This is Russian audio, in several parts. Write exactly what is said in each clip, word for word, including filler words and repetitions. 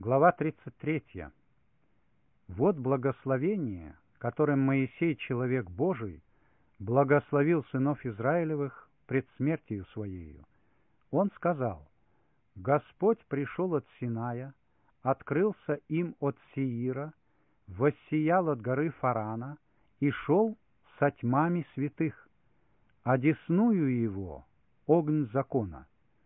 Глава тридцать третья. Вот благословение, которым Моисей, человек Божий, благословил сынов Израилевых пред смертью своею. Он сказал: «Господь пришел от Синая, открылся им от Сеира, воссиял от горы Фарана и шел со тьмами святых, одесную его огонь закона.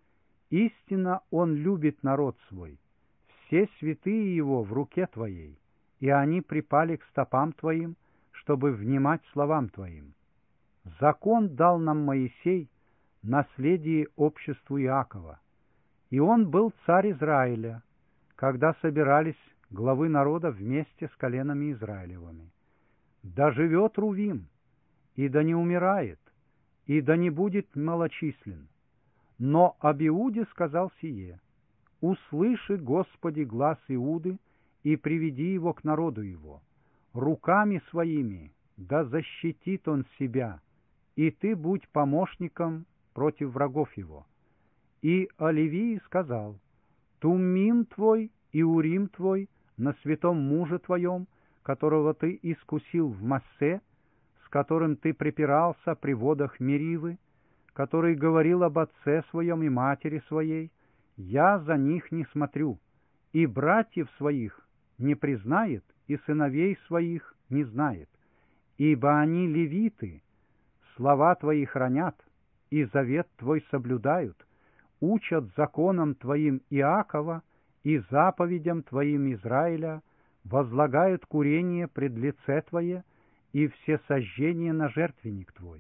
Истинно он любит народ свой, все святые его в руке твоей, и они припали к стопам твоим, чтобы внимать словам твоим. Закон дал нам Моисей, наследие обществу Иакова, и он был царь Израиля, когда собирались главы народа вместе с коленами Израилевыми. Да живет Рувим, и да не умирает, и да не будет малочислен. Но об Иуде сказал сие: услыши, Господи, глас Иуды, и приведи его к народу его. Руками своими да защитит он себя, и ты будь помощником против врагов его. И о Левии сказал: Туммим твой и Урим твой на святом муже твоем, которого ты искусил в Массе, с которым ты припирался при водах Меривы, который говорил об отце своем и матери своей: я за них не смотрю, и братьев своих не признает, и сыновей своих не знает, ибо они левиты, слова твои хранят, и завет твой соблюдают, учат законам твоим Иакова и заповедям твоим Израиля, возлагают курение пред лице твое и все сожжения на жертвенник твой.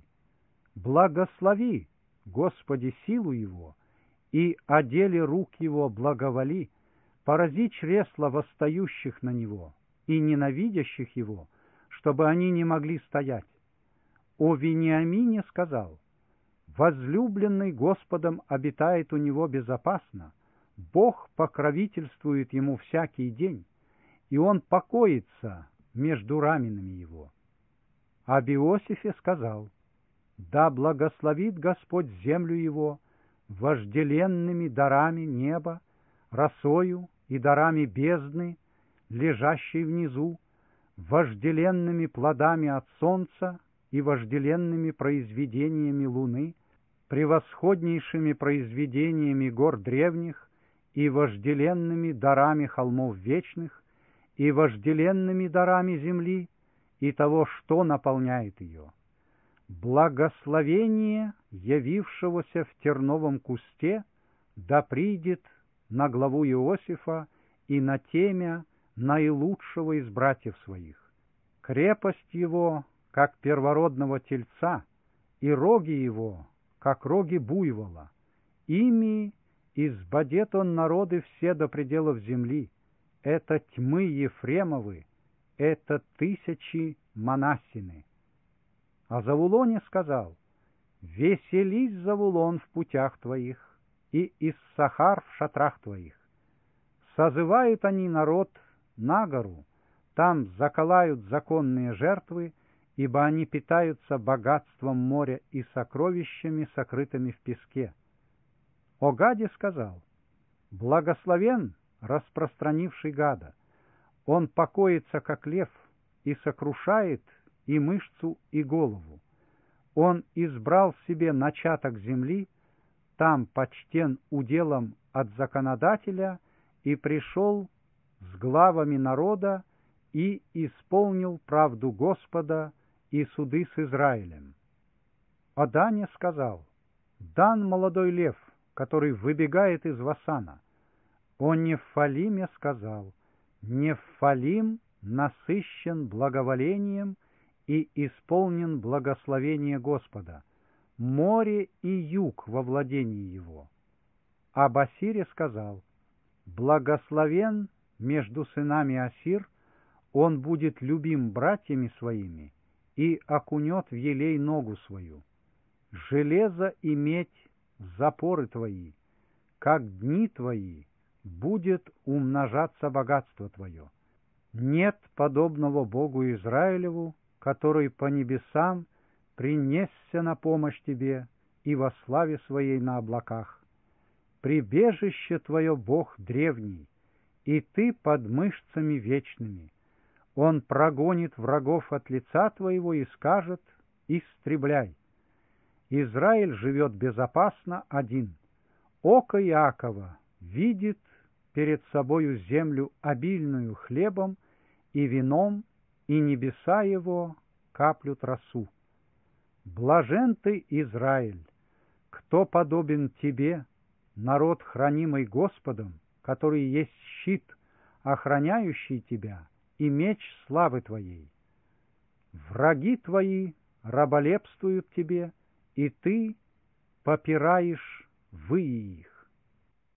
Благослови, Господи, силу его, и о деле рук его благоволи, порази чресла восстающих на него и ненавидящих его, чтобы они не могли стоять. О Вениамине сказал: возлюбленный Господом обитает у него безопасно, Бог покровительствует ему всякий день, и он покоится между раменами его. Об Иосифе сказал: да благословит Господь землю его вожделенными дарами неба, росою и дарами бездны, лежащей внизу, вожделенными плодами от солнца и вожделенными произведениями луны, превосходнейшими произведениями гор древних и вожделенными дарами холмов вечных, и вожделенными дарами земли и того, что наполняет ее. Благословение явившегося в терновом кусте да придет на главу Иосифа и на темя наилучшего из братьев своих. Крепость его, как первородного тельца, и роги его, как роги буйвола. Ими избодет он народы все до пределов земли. Это тьмы Ефремовы, это тысячи Манассины. О Завулоне сказал: веселись, Завулон, в путях твоих, и Иссахар в шатрах твоих. Созывают они народ на гору, там заколают законные жертвы, ибо они питаются богатством моря и сокровищами, сокрытыми в песке. О Гаде сказал: благословен распространивший гада, он покоится, как лев, и сокрушает и мышцу, и голову. Он избрал себе начаток земли, там почтен уделом от законодателя, и пришел с главами народа, и исполнил правду Господа и суды с Израилем. О Дане сказал: Дан молодой лев, который выбегает из Васана. О Нефалиме сказал: Нефалим насыщен благоволением и исполнен благословение Господа, море и юг во владении его. Об Асире сказал: благословен между сынами Асир, он будет любим братьями своими и окунет в елей ногу свою. Железо и медь — запоры твои, как дни твои будет умножаться богатство твое. Нет подобного Богу Израилеву, который по небесам принесся на помощь тебе и во славе своей на облаках. Прибежище твое, Бог древний, и ты под мышцами вечными. Он прогонит врагов от лица твоего и скажет: истребляй. Израиль живет безопасно один. Око Иакова видит перед собою землю обильную хлебом и вином, и небеса его каплют росу. Блажен ты, Израиль! Кто подобен тебе, народ, хранимый Господом, который есть щит, охраняющий тебя, и меч славы твоей? Враги твои раболепствуют тебе, и ты попираешь выи их.